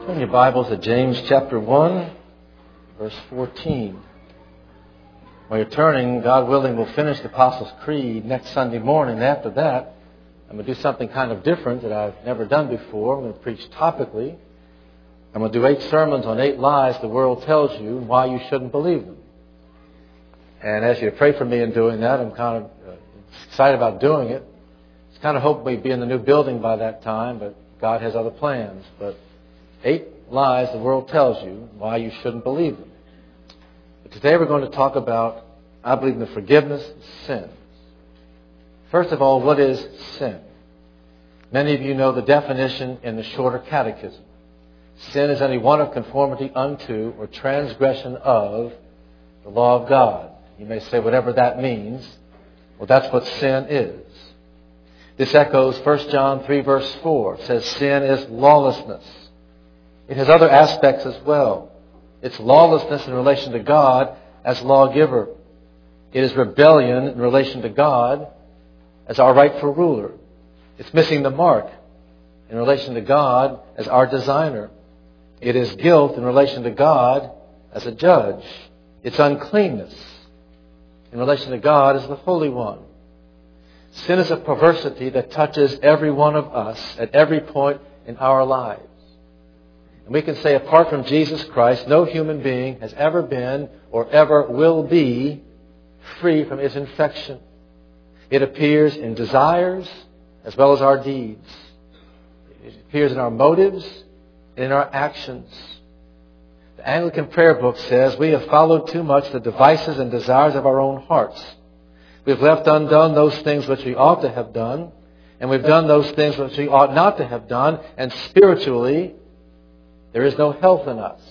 Open your Bibles to James chapter 1, verse 14. While you're turning, God willing, we'll finish the Apostles' Creed next Sunday morning. And after that, I'm going to do something kind of different that I've never done before. I'm going to preach topically. I'm going to do 8 sermons on 8 lies the world tells you and why you shouldn't believe them. And as you pray for me in doing that, I'm kind of excited about doing it. It's kind of hope we'd be in the new building by that time, but God has other plans. But 8 lies the world tells you why you shouldn't believe them. But today we're going to talk about, I believe, in the forgiveness of sins. First of all, what is sin? Many of you know the definition in the Shorter Catechism. Sin is any want of conformity unto or transgression of the law of God. You may say whatever that means. Well, that's what sin is. This echoes 1 John 3 verse 4. It says sin is lawlessness. It has other aspects as well. It's lawlessness in relation to God as lawgiver. It is rebellion in relation to God as our rightful ruler. It's missing the mark in relation to God as our designer. It is guilt in relation to God as a judge. It's uncleanness in relation to God as the Holy One. Sin is a perversity that touches every one of us at every point in our lives. And we can say apart from Jesus Christ, no human being has ever been or ever will be free from its infection. It appears in desires as well as our deeds. It appears in our motives and in our actions. The Anglican prayer book says we have followed too much the devices and desires of our own hearts. We've left undone those things which we ought to have done, and we've done those things which we ought not to have done, and spiritually, there is no health in us.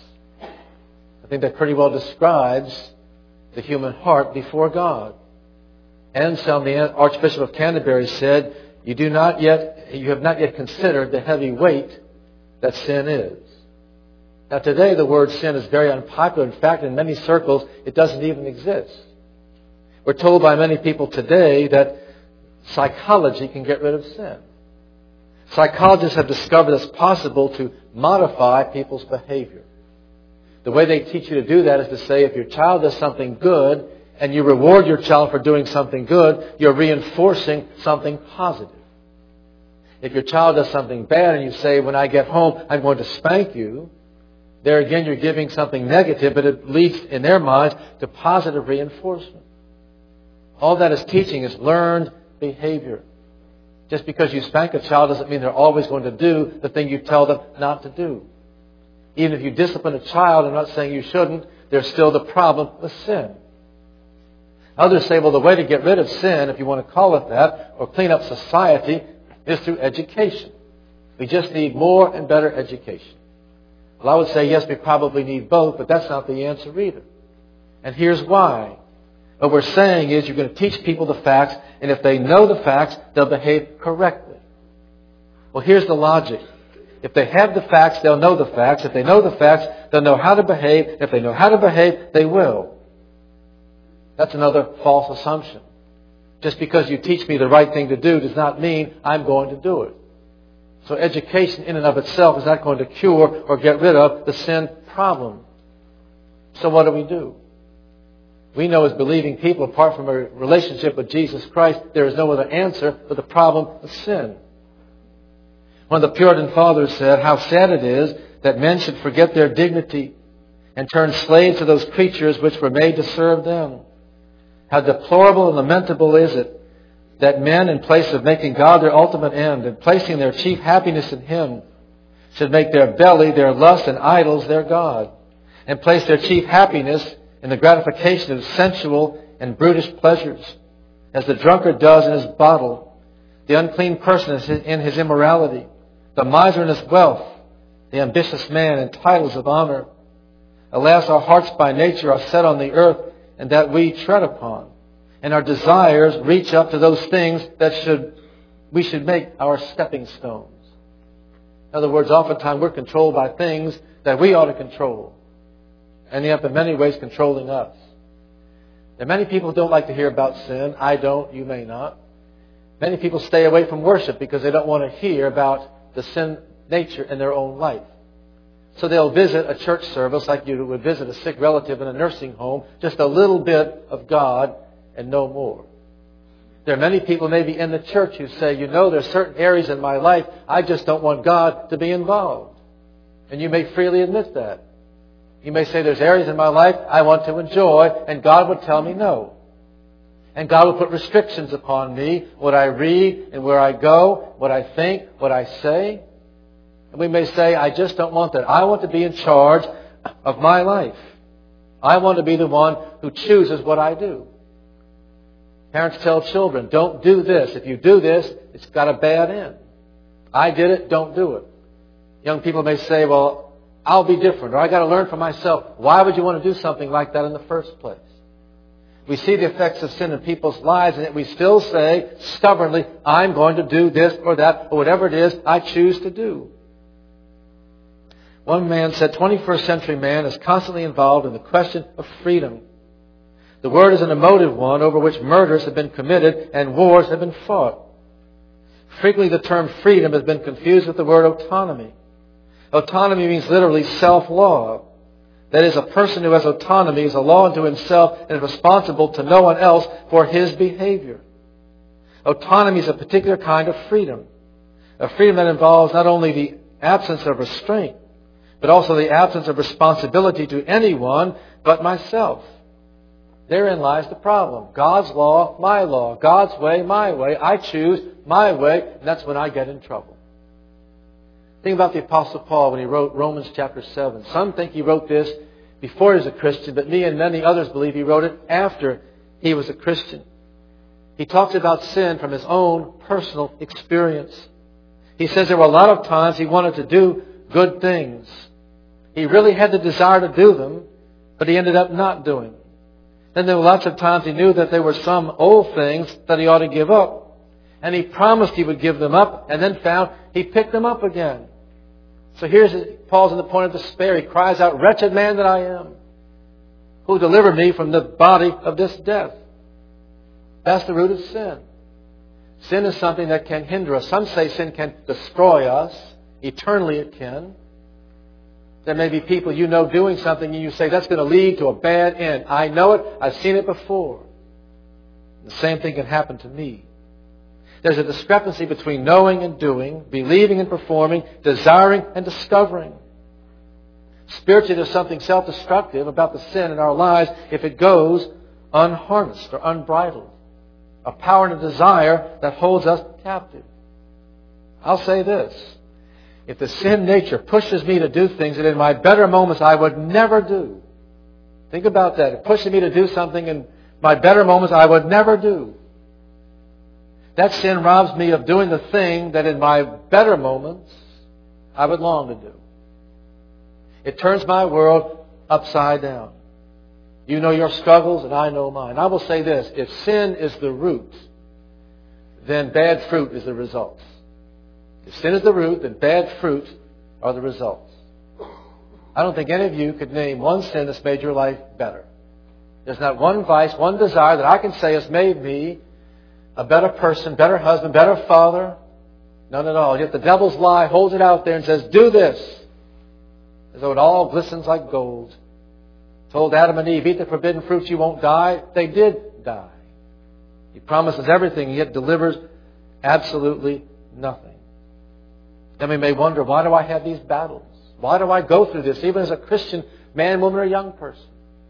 I think that pretty well describes the human heart before God. Anselm, the Archbishop of Canterbury, said, you have not yet considered the heavy weight that sin is. Now today the word sin is very unpopular. In fact, in many circles, it doesn't even exist. We're told by many people today that psychology can get rid of sin. Psychologists have discovered it's possible to modify people's behavior. The way they teach you to do that is to say if your child does something good and you reward your child for doing something good, you're reinforcing something positive. If your child does something bad and you say, when I get home, I'm going to spank you, there again you're giving something negative, but it leads in their minds to positive reinforcement. All that is teaching is learned behavior. Just because you spank a child doesn't mean they're always going to do the thing you tell them not to do. Even if you discipline a child, I'm not saying you shouldn't, there's still the problem with sin. Others say, well, the way to get rid of sin, if you want to call it that, or clean up society, is through education. We just need more and better education. Well, I would say, yes, we probably need both, but that's not the answer either. And here's why. What we're saying is you're going to teach people the facts, and if they know the facts, they'll behave correctly. Well, here's the logic. If they have the facts, they'll know the facts. If they know the facts, they'll know how to behave. If they know how to behave, they will. That's another false assumption. Just because you teach me the right thing to do does not mean I'm going to do it. So education in and of itself is not going to cure or get rid of the sin problem. So what do? We know as believing people, apart from a relationship with Jesus Christ, there is no other answer for the problem of sin. One of the Puritan fathers said, how sad it is that men should forget their dignity and turn slaves to those creatures which were made to serve them. How deplorable and lamentable is it that men, in place of making God their ultimate end and placing their chief happiness in Him, should make their belly, their lust and idols their God, and place their chief happiness in the gratification of sensual and brutish pleasures, as the drunkard does in his bottle, the unclean person in his immorality, the miser in his wealth, the ambitious man in titles of honor. Alas, our hearts by nature are set on the earth, and that we tread upon, and our desires reach up to those things that we should make our stepping stones. In other words, oftentimes we're controlled by things that we ought to control, and yet in many ways controlling us. And many people don't like to hear about sin. I don't, you may not. Many people stay away from worship because they don't want to hear about the sin nature in their own life. So they'll visit a church service like you would visit a sick relative in a nursing home, just a little bit of God and no more. There are many people maybe in the church who say, there's certain areas in my life I just don't want God to be involved. And you may freely admit that. You may say there's areas in my life I want to enjoy and God would tell me no. And God will put restrictions upon me, what I read and where I go, what I think, what I say. And we may say, I just don't want that. I want to be in charge of my life. I want to be the one who chooses what I do. Parents tell children, don't do this. If you do this, it's got a bad end. I did it, don't do it. Young people may say, well, I'll be different, or I got to learn for myself. Why would you want to do something like that in the first place? We see the effects of sin in people's lives, and yet we still say stubbornly, I'm going to do this or that, or whatever it is I choose to do. One man said, 21st century man is constantly involved in the question of freedom. The word is an emotive one over which murders have been committed and wars have been fought. Frequently the term freedom has been confused with the word autonomy. Autonomy means literally self-law. That is, a person who has autonomy is a law unto himself and is responsible to no one else for his behavior. Autonomy is a particular kind of freedom. A freedom that involves not only the absence of restraint, but also the absence of responsibility to anyone but myself. Therein lies the problem. God's law, my law. God's way, my way. I choose my way, and that's when I get in trouble. Think about the Apostle Paul when he wrote Romans chapter 7. Some think he wrote this before he was a Christian, but me and many others believe he wrote it after he was a Christian. He talks about sin from his own personal experience. He says there were a lot of times he wanted to do good things. He really had the desire to do them, but he ended up not doing them. Then there were lots of times he knew that there were some old things that he ought to give up. And he promised he would give them up, and then found he picked them up again. So Paul's in the point of despair. He cries out, wretched man that I am, who delivered me from the body of this death. That's the root of sin. Sin is something that can hinder us. Some say sin can destroy us. Eternally it can. There may be people doing something and you say, that's going to lead to a bad end. I know it. I've seen it before. The same thing can happen to me. There's a discrepancy between knowing and doing, believing and performing, desiring and discovering. Spiritually, there's something self-destructive about the sin in our lives if it goes unharnessed or unbridled. A power and a desire that holds us captive. I'll say this. If the sin nature pushes me to do things that in my better moments I would never do. Think about that. It pushes me to do something in my better moments I would never do. That sin robs me of doing the thing that in my better moments I would long to do. It turns my world upside down. You know your struggles and I know mine. I will say this. If sin is the root, then bad fruit is the result. If sin is the root, then bad fruit are the results. I don't think any of you could name one sin that's made your life better. There's not one vice, one desire that I can say has made me a better person, better husband, better father. None at all. Yet the devil's lie holds it out there and says, do this. As though it all glistens like gold. Told Adam and Eve, eat the forbidden fruits, you won't die. They did die. He promises everything, yet delivers absolutely nothing. Then we may wonder, why do I have these battles? Why do I go through this, even as a Christian man, woman, or young person?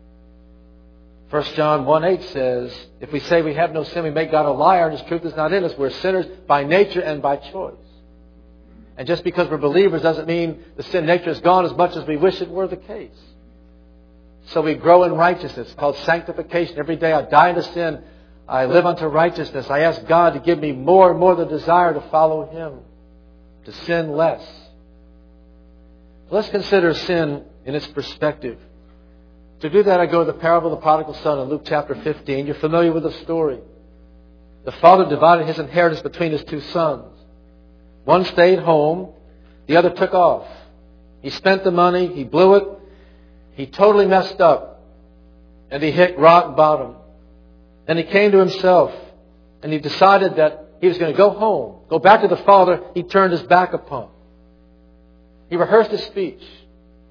1 John 1:8 says, if we say we have no sin, we make God a liar, and His truth is not in us. We're sinners by nature and by choice. And just because we're believers doesn't mean the sin nature is gone as much as we wish it were the case. So we grow in righteousness. It's called sanctification. Every day I die to sin. I live unto righteousness. I ask God to give me more and more the desire to follow Him, to sin less. Let's consider sin in its perspective. To do that, I go to the parable of the prodigal son in Luke chapter 15. You're familiar with the story. The father divided his inheritance between his two sons. One stayed home. The other took off. He spent the money. He blew it. He totally messed up. And he hit rock bottom. Then he came to himself. And he decided that he was going to go home. Go back to the father he turned his back upon. He rehearsed his speech.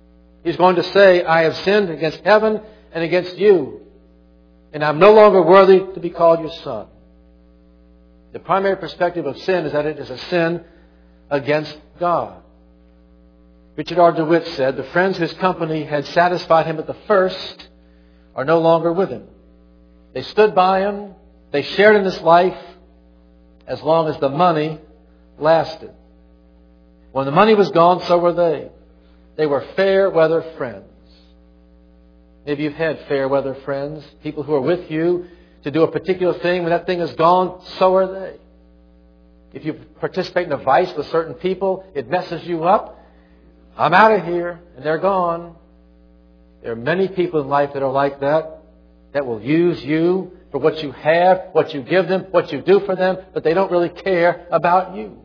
He's going to say, I have sinned against heaven and against you, and I'm no longer worthy to be called your son. The primary perspective of sin is that it is a sin against God. Richard R. DeWitt said, the friends whose company had satisfied him at the first are no longer with him. They stood by him. They shared in his life as long as the money lasted. When the money was gone, so were they. They were fair weather friends. Maybe you've had fair weather friends, people who are with you to do a particular thing. When that thing is gone, so are they. If you participate in a vice with certain people, it messes you up. I'm out of here, and they're gone. There are many people in life that are like that will use you for what you have, what you give them, what you do for them, but they don't really care about you.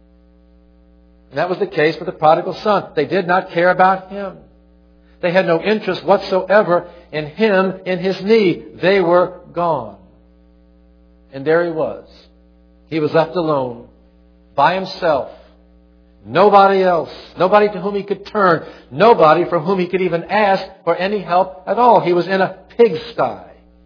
And that was the case with the prodigal son. They did not care about him. They had no interest whatsoever in him, in his need. They were gone. And there he was. He was left alone, by himself. Nobody else. Nobody to whom he could turn. Nobody from whom he could even ask for any help at all. He was in a pigsty.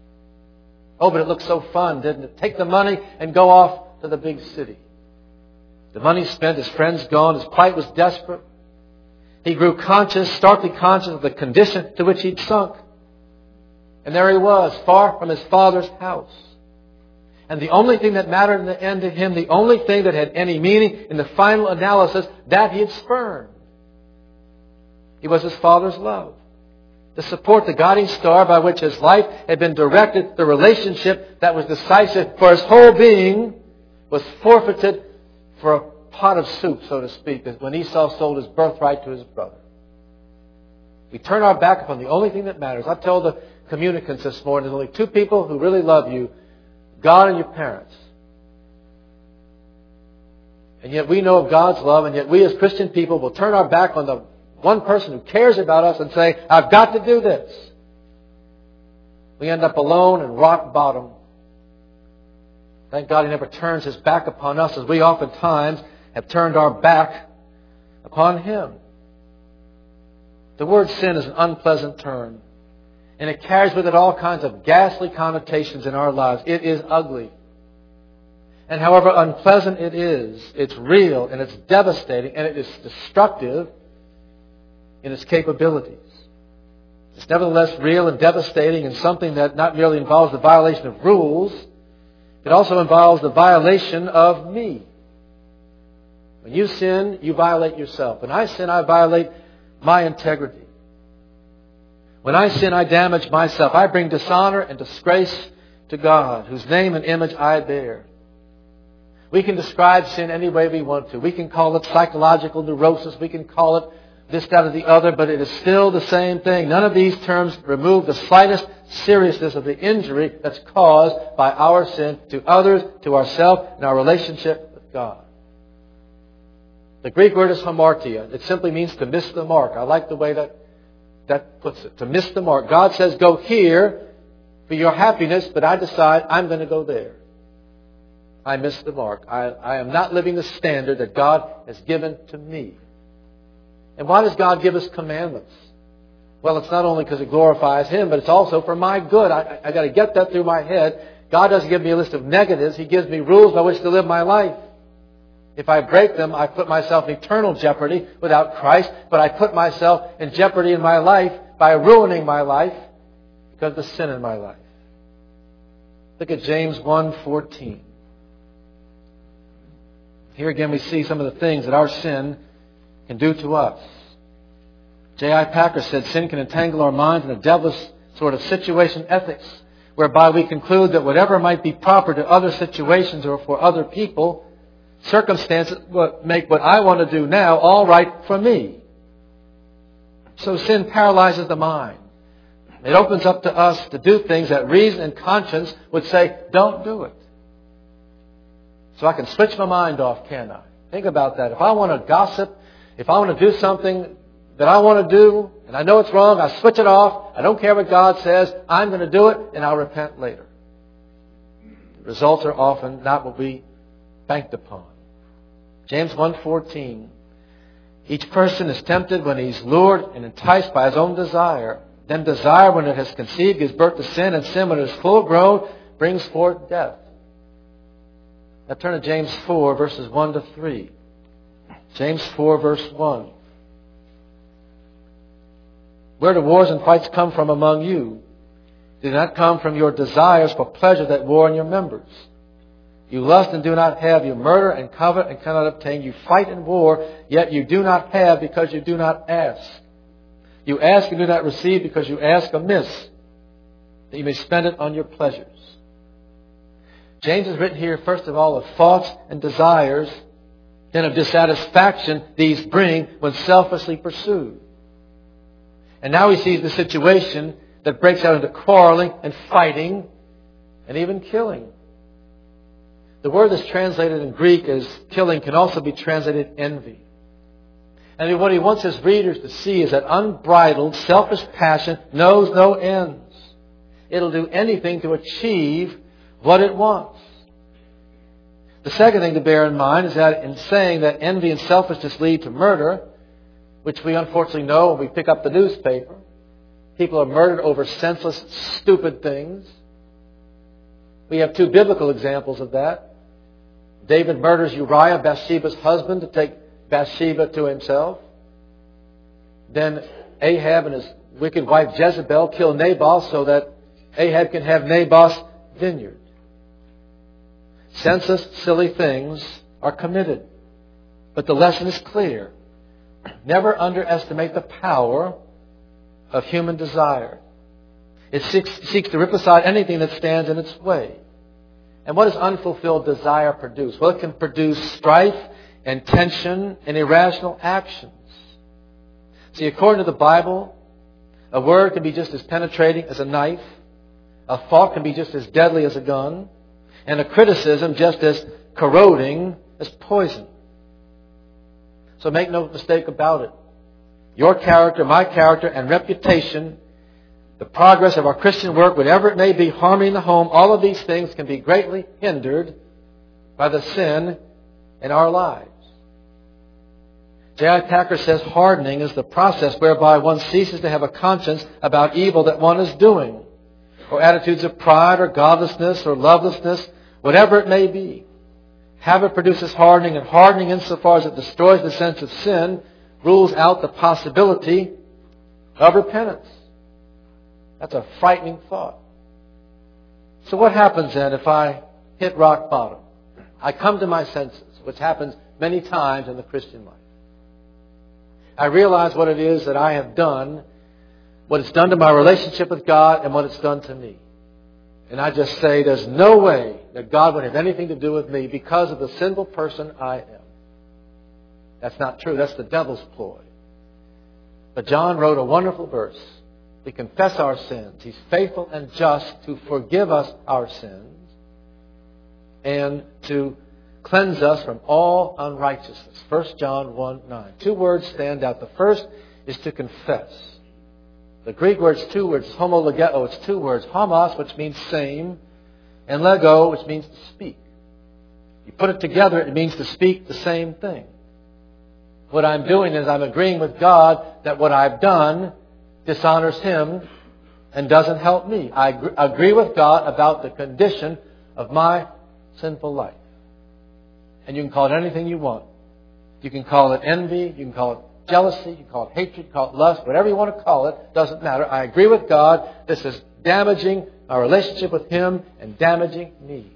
Oh, but it looked so fun, didn't it? Take the money and go off to the big city. The money spent, his friends gone, his plight was desperate. He grew conscious, starkly conscious of the condition to which he'd sunk. And there he was, far from his father's house. And the only thing that mattered in the end to him, the only thing that had any meaning in the final analysis, that he had spurned. He was his father's love. The support, the guiding star by which his life had been directed, the relationship that was decisive for his whole being, was forfeited for a pot of soup, so to speak, when Esau sold his birthright to his brother. We turn our back upon the only thing that matters. I told the communicants this morning, there's only two people who really love you, God and your parents. And yet we know of God's love, and yet we as Christian people will turn our back on the one person who cares about us and say, I've got to do this. We end up alone and rock bottom. Thank God He never turns His back upon us as we oftentimes have turned our back upon Him. The word sin is an unpleasant term. And it carries with it all kinds of ghastly connotations in our lives. It is ugly. And however unpleasant it is, it's real and it's devastating and it is destructive in its capabilities. It's nevertheless real and devastating and something that not merely involves the violation of rules, it also involves the violation of me. When you sin, you violate yourself. When I sin, I violate my integrity. When I sin, I damage myself. I bring dishonor and disgrace to God, whose name and image I bear. We can describe sin any way we want to. We can call it psychological neurosis. We can call it this, that, or the other, but it is still the same thing. None of these terms remove the slightest seriousness of the injury that's caused by our sin to others, to ourselves, and our relationship with God. The Greek word is hamartia. It simply means to miss the mark. I like the way that puts it. To miss the mark. God says, go here for your happiness, but I decide I'm going to go there. I miss the mark. I am not living the standard that God has given to me. And why does God give us commandments? Well, it's not only because it glorifies Him, but it's also for my good. I got to get that through my head. God doesn't give me a list of negatives. He gives me rules by which to live my life. If I break them, I put myself in eternal jeopardy without Christ, but I put myself in jeopardy in my life by ruining my life because of the sin in my life. Look at James 1:14. Here again we see some of the things that our sin can do to us. J.I. Packer said, sin can entangle our minds in a devilish sort of situation ethics, whereby we conclude that whatever might be proper to other situations or for other people, circumstances make what I want to do now all right for me. So sin paralyzes the mind. It opens up to us to do things that reason and conscience would say, don't do it. So I can switch my mind off, can't I? Think about that. If I want to gossip, if I want to do something that I want to do, and I know it's wrong, I switch it off. I don't care what God says. I'm going to do it, and I'll repent later. The results are often not what we banked upon. James 1:14. Each person is tempted when he's lured and enticed by his own desire. Then desire, when it has conceived, gives birth to sin, and sin, when it is full grown, brings forth death. Now turn to James 4, verses 1 to 3. James 4, verse 1. Where do wars and fights come from among you? Do not come from your desires for pleasure that war in your members. You lust and do not have. You murder and covet and cannot obtain. You fight and war, yet you do not have because you do not ask. You ask and do not receive because you ask amiss, that you may spend it on your pleasures. James has written here, first of all, of thoughts and desires, then of dissatisfaction these bring when selfishly pursued. And now he sees the situation that breaks out into quarreling and fighting and even killing. The word that's translated in Greek as killing can also be translated envy. And what he wants his readers to see is that unbridled, selfish passion knows no ends. It'll do anything to achieve what it wants. The second thing to bear in mind is that in saying that envy and selfishness lead to murder, which we unfortunately know when we pick up the newspaper, people are murdered over senseless, stupid things. We have two biblical examples of that. David murders Uriah, Bathsheba's husband, to take Bathsheba to himself. Then Ahab and his wicked wife Jezebel kill Nabal so that Ahab can have Naboth's vineyard. Senseless, silly things are committed. But the lesson is clear. Never underestimate the power of human desire. It seeks to rip aside anything that stands in its way. And what does unfulfilled desire produce? Well, it can produce strife and tension and irrational actions. See, according to the Bible, a word can be just as penetrating as a knife. A thought can be just as deadly as a gun. And a criticism just as corroding as poison. So make no mistake about it. Your character, my character, and reputation, the progress of our Christian work, whatever it may be, harmony in the home, all of these things can be greatly hindered by the sin in our lives. J.I. Packer says hardening is the process whereby one ceases to have a conscience about evil that one is doing, or attitudes of pride or godlessness or lovelessness, whatever it may be. Habit produces hardening, and hardening, insofar as it destroys the sense of sin, rules out the possibility of repentance. That's a frightening thought. So what happens then if I hit rock bottom? I come to my senses, which happens many times in the Christian life. I realize what it is that I have done, what it's done to my relationship with God, and what it's done to me. And I just say there's no way that God would have anything to do with me because of the sinful person I am. That's not true. That's the devil's ploy. But John wrote a wonderful verse. We confess our sins. He's faithful and just to forgive us our sins and to cleanse us from all unrighteousness. 1 John 1:9. Two words stand out. The first is to confess. The Greek word's two words. Homologeo, it's two words. Homos, which means same, and lego, which means to speak. You put it together, it means to speak the same thing. What I'm doing is I'm agreeing with God that what I've done dishonors Him and doesn't help me. I agree with God about the condition of my sinful life. And you can call it anything you want. You can call it envy, you can call it jealousy, you can call it hatred, you can call it lust, whatever you want to call it, doesn't matter. I agree with God. This is damaging our relationship with Him and damaging me.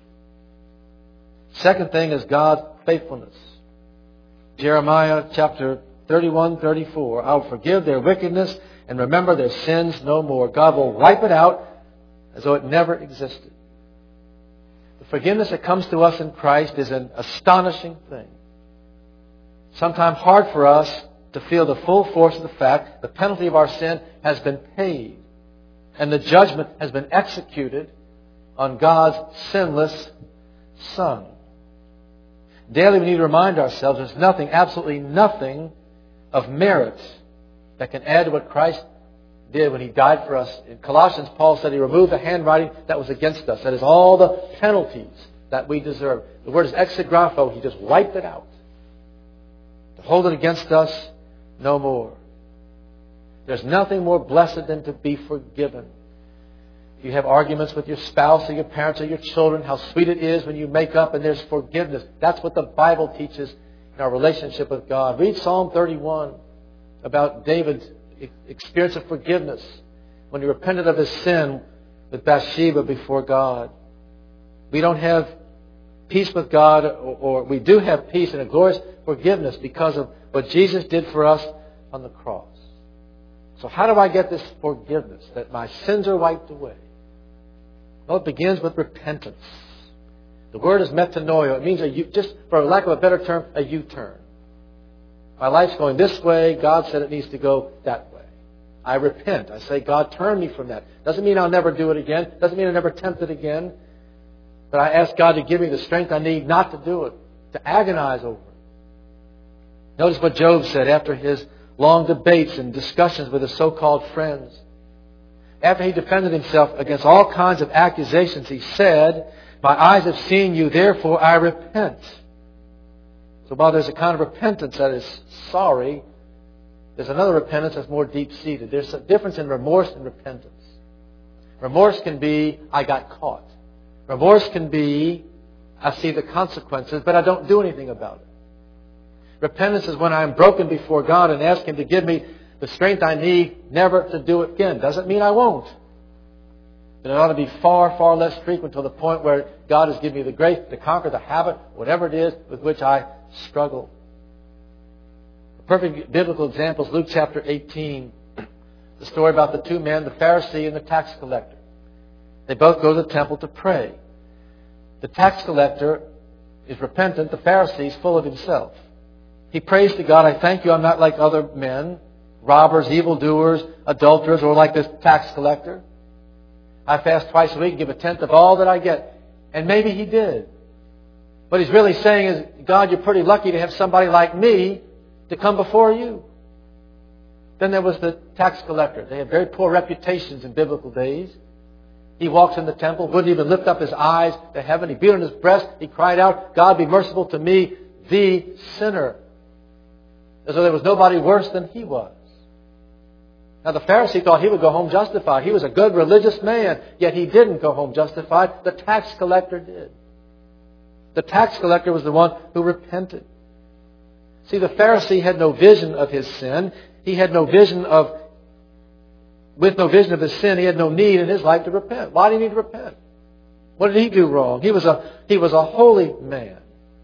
Second thing is God's faithfulness. Jeremiah chapter 31-34. I will forgive their wickedness and remember their sins no more. God will wipe it out as though it never existed. The forgiveness that comes to us in Christ is an astonishing thing. Sometimes hard for us to feel the full force of the fact the penalty of our sin has been paid and the judgment has been executed on God's sinless Son. Daily we need to remind ourselves there's nothing, absolutely nothing of merit that can add to what Christ did when He died for us. In Colossians, Paul said He removed the handwriting that was against us. That is all the penalties that we deserve. The word is exegrapho. He just wiped it out. To hold it against us no more. There's nothing more blessed than to be forgiven. You have arguments with your spouse or your parents or your children, how sweet it is when you make up and there's forgiveness. That's what the Bible teaches in our relationship with God. Read Psalm 31 about David's experience of forgiveness when he repented of his sin with Bathsheba before God. We don't have peace with God, or we do have peace and a glorious forgiveness because of what Jesus did for us on the cross. So how do I get this forgiveness, that my sins are wiped away? Well, it begins with repentance. The word is metanoia. It means, just for lack of a better term, a U-turn. My life's going this way. God said it needs to go that way. I repent. I say, God, turn me from that. Doesn't mean I'll never do it again. Doesn't mean I'll never tempt it again. But I ask God to give me the strength I need not to do it, to agonize over it. Notice what Job said after his long debates and discussions with his so-called friends. After he defended himself against all kinds of accusations, he said, my eyes have seen you, therefore I repent. So while there's a kind of repentance that is sorry, there's another repentance that's more deep-seated. There's a difference in remorse and repentance. Remorse can be, I got caught. Remorse can be, I see the consequences, but I don't do anything about it. Repentance is when I am broken before God and ask Him to give me the strength I need never to do it again. Doesn't mean I won't. But it ought to be far, far less frequent to the point where God has given me the grace to conquer the habit, whatever it is with which I struggle. A perfect biblical example is Luke chapter 18. The story about the two men, the Pharisee and the tax collector. They both go to the temple to pray. The tax collector is repentant. The Pharisee is full of himself. He prays to God, I thank you I'm not like other men, robbers, evildoers, adulterers, or like this tax collector. I fast twice a week and give a tenth of all that I get. And maybe he did. What he's really saying is, God, you're pretty lucky to have somebody like me to come before you. Then there was the tax collector. They had very poor reputations in biblical days. He walks in the temple, wouldn't even lift up his eyes to heaven. He beat on his breast. He cried out, God, be merciful to me, the sinner. As though there was nobody worse than he was. Now the Pharisee thought he would go home justified. He was a good religious man, yet he didn't go home justified. The tax collector did. The tax collector was the one who repented. See, the Pharisee had no vision of his sin. He had no vision of, with no vision of his sin, he had no need in his life to repent. Why did he need to repent? What did he do wrong? He was a holy man.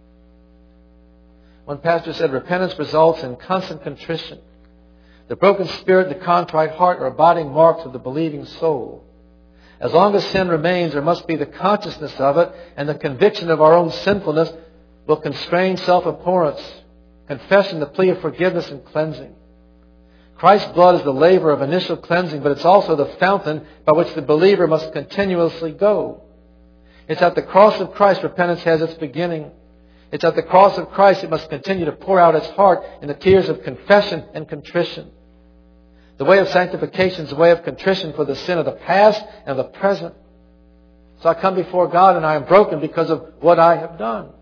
One pastor said repentance results in constant contrition. The broken spirit and the contrite heart are abiding marks of the believing soul. As long as sin remains, there must be the consciousness of it, and the conviction of our own sinfulness will constrain self-abhorrence, confession, the plea of forgiveness and cleansing. Christ's blood is the laver of initial cleansing, but it's also the fountain by which the believer must continuously go. It's at the cross of Christ repentance has its beginning. It's at the cross of Christ it must continue to pour out its heart in the tears of confession and contrition. The way of sanctification is the way of contrition for the sin of the past and the present. So I come before God and I am broken because of what I have done.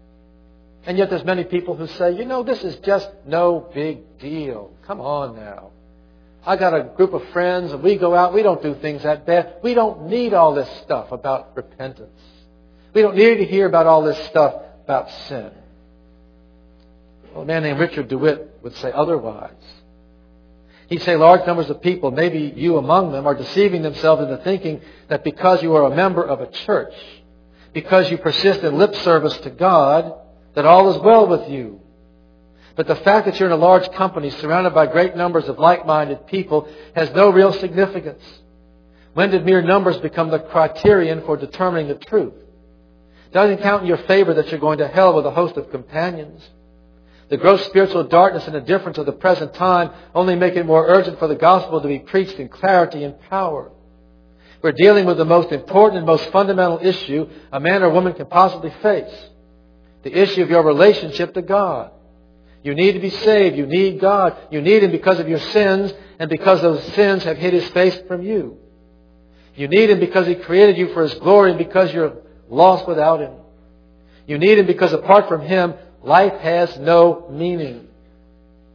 And yet there's many people who say, this is just no big deal. Come on now. I got a group of friends and we go out. We don't do things that bad. We don't need all this stuff about repentance. We don't need to hear about all this stuff about sin. Well, a man named Richard DeWitt would say otherwise. He'd say large numbers of people, maybe you among them, are deceiving themselves into thinking that because you are a member of a church, because you persist in lip service to God, that all is well with you. But the fact that you're in a large company surrounded by great numbers of like-minded people has no real significance. When did mere numbers become the criterion for determining the truth? It doesn't count in your favor that you're going to hell with a host of companions. The gross spiritual darkness and indifference of the present time only make it more urgent for the gospel to be preached in clarity and power. We're dealing with the most important and most fundamental issue a man or woman can possibly face. The issue of your relationship to God. You need to be saved. You need God. You need Him because of your sins and because those sins have hid His face from you. You need Him because He created you for His glory and because you're lost without Him. You need Him because apart from Him, life has no meaning.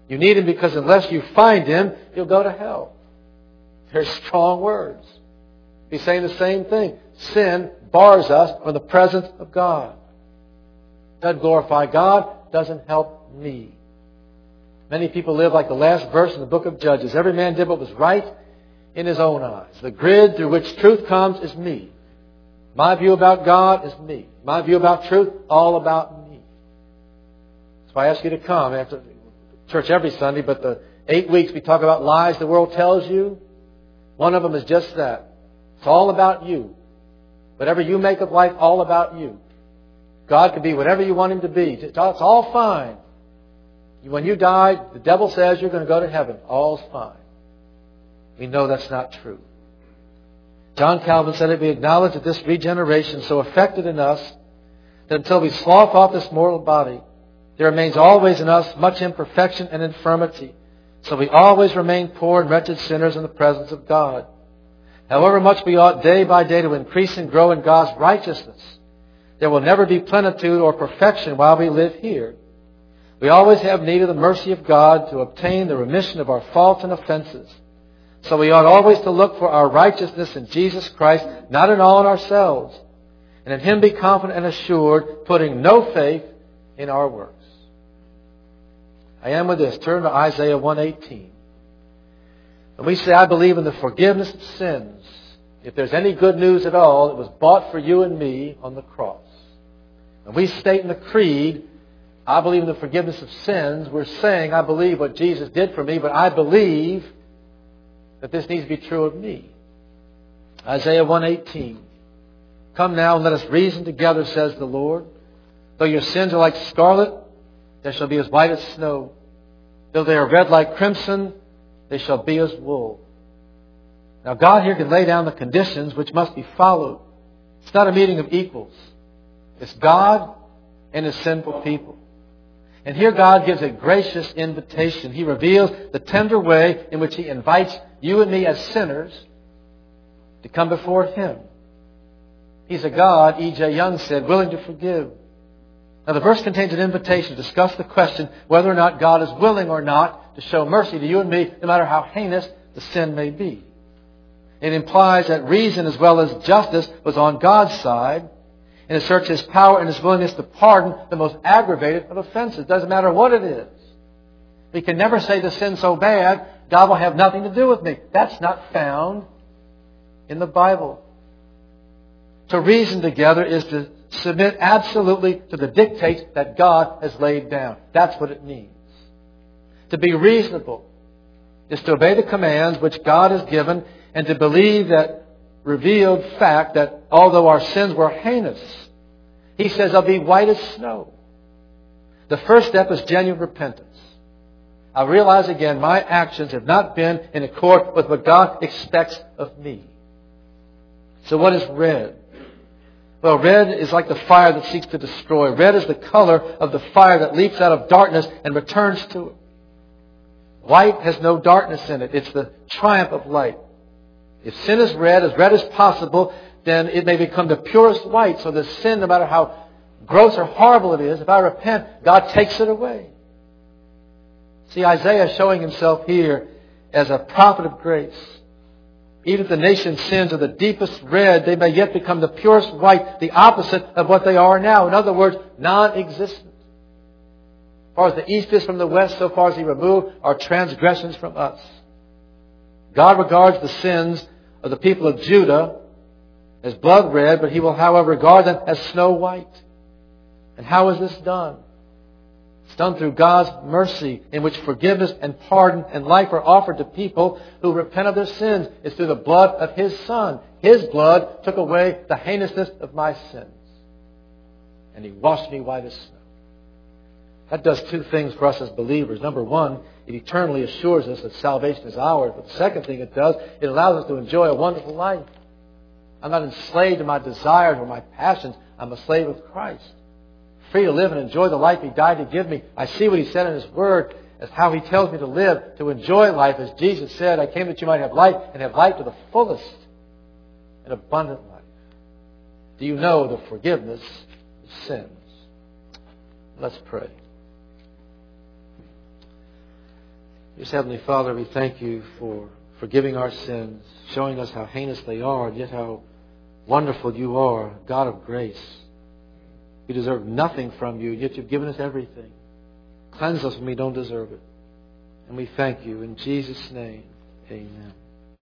You need Him because unless you find Him, you'll go to hell. They're strong words. He's saying the same thing. Sin bars us from the presence of God. Doesn't glorify God, doesn't help me. Many people live like the last verse in the book of Judges. Every man did what was right in his own eyes. The grid through which truth comes is me. My view about God is me. My view about truth, all about me. So I ask you to come after church every Sunday, but the 8 weeks we talk about lies the world tells you. One of them is just that. It's all about you. Whatever you make of life, all about you. God can be whatever you want Him to be. It's all fine. When you die, the devil says you're going to go to heaven. All's fine. We know that's not true. John Calvin said, "If we acknowledge that this regeneration so affected in us that until we slough off this mortal body, there remains always in us much imperfection and infirmity. So we always remain poor and wretched sinners in the presence of God. However much we ought day by day to increase and grow in God's righteousness, there will never be plenitude or perfection while we live here. We always have need of the mercy of God to obtain the remission of our faults and offenses. So we ought always to look for our righteousness in Jesus Christ, not in all in ourselves, and in Him be confident and assured, putting no faith in our works." I am with this. Turn to Isaiah 1:18. When we say, "I believe in the forgiveness of sins," if there's any good news at all, it was bought for you and me on the cross. When we state in the Creed, "I believe in the forgiveness of sins," we're saying, I believe what Jesus did for me, but I believe that this needs to be true of me. Isaiah 1:18. "Come now and let us reason together, says the Lord. Though your sins are like scarlet, they shall be as white as snow. Though they are red like crimson, they shall be as wool." Now God here can lay down the conditions which must be followed. It's not a meeting of equals. It's God and His sinful people. And here God gives a gracious invitation. He reveals the tender way in which He invites you and me as sinners to come before Him. He's a God, E.J. Young said, willing to forgive. Now the verse contains an invitation to discuss the question whether or not God is willing or not to show mercy to you and me, no matter how heinous the sin may be. It implies that reason as well as justice was on God's side, and asserts His power and His willingness to pardon the most aggravated of offenses. It doesn't matter what it is. We can never say the sin's so bad, God will have nothing to do with me. That's not found in the Bible. To reason together is to submit absolutely to the dictates that God has laid down. That's what it means. To be reasonable is to obey the commands which God has given and to believe that revealed fact that although our sins were heinous, He says they'll be white as snow. The first step is genuine repentance. I realize again my actions have not been in accord with what God expects of me. So what is red? Well, red is like the fire that seeks to destroy. Red is the color of the fire that leaps out of darkness and returns to it. White has no darkness in it. It's the triumph of light. If sin is red as possible, then it may become the purest white. So the sin, no matter how gross or horrible it is, if I repent, God takes it away. See, Isaiah is showing himself here as a prophet of grace. Even if the nation's sins are the deepest red, they may yet become the purest white, the opposite of what they are now. In other words, non-existent. As far as the east is from the west, so far as He removed our transgressions from us. God regards the sins of the people of Judah as blood red, but He will, however, regard them as snow white. And how is this done? It's done through God's mercy, in which forgiveness and pardon and life are offered to people who repent of their sins. It's through the blood of His Son. His blood took away the heinousness of my sins. And He washed me white as snow. That does two things for us as believers. Number one, it eternally assures us that salvation is ours. But the second thing it does, it allows us to enjoy a wonderful life. I'm not enslaved to my desires or my passions. I'm a slave of Christ. Free to live and enjoy the life He died to give me. I see what He said in His Word as how He tells me to live, to enjoy life. As Jesus said, I came that you might have life and have life to the fullest and abundant life. Do you know the forgiveness of sins? Let's pray. Dear Heavenly Father, we thank you for forgiving our sins, showing us how heinous they are, and yet how wonderful you are, God of grace. We deserve nothing from you, yet you've given us everything. Cleanse us when we don't deserve it. And we thank you. In Jesus' name, amen.